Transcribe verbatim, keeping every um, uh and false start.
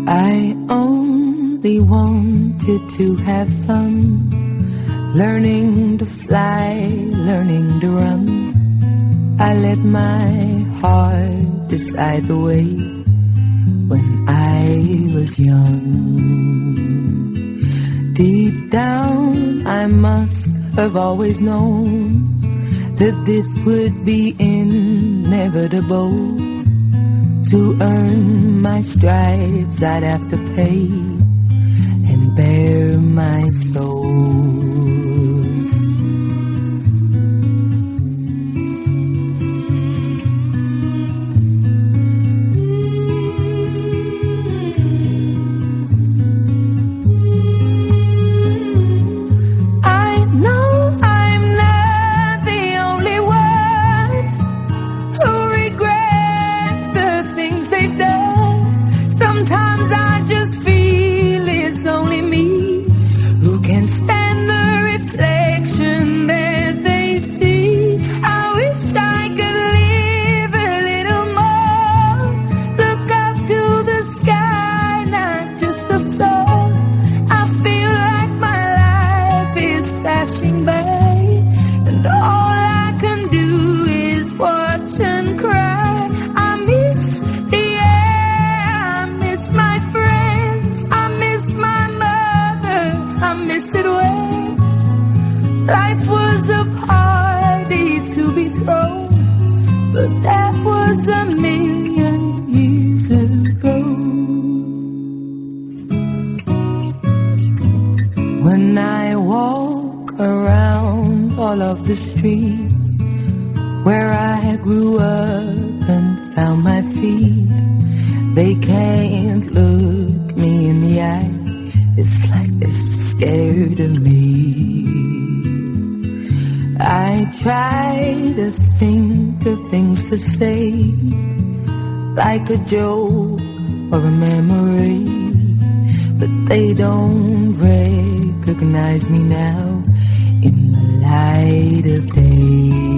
I only wanted to have fun, learning to fly, learning to run. I let my heart decide the way when I was young. Deep down I must have always known that this would be inevitable. To earn my stripes I'd have to pay and bare my soul. The streets where I grew up and found my feet, they can't look me in the eye. It's like they're scared of me. I try to think of things to say, like a joke or a memory, but they don't recognize me now in the light of day.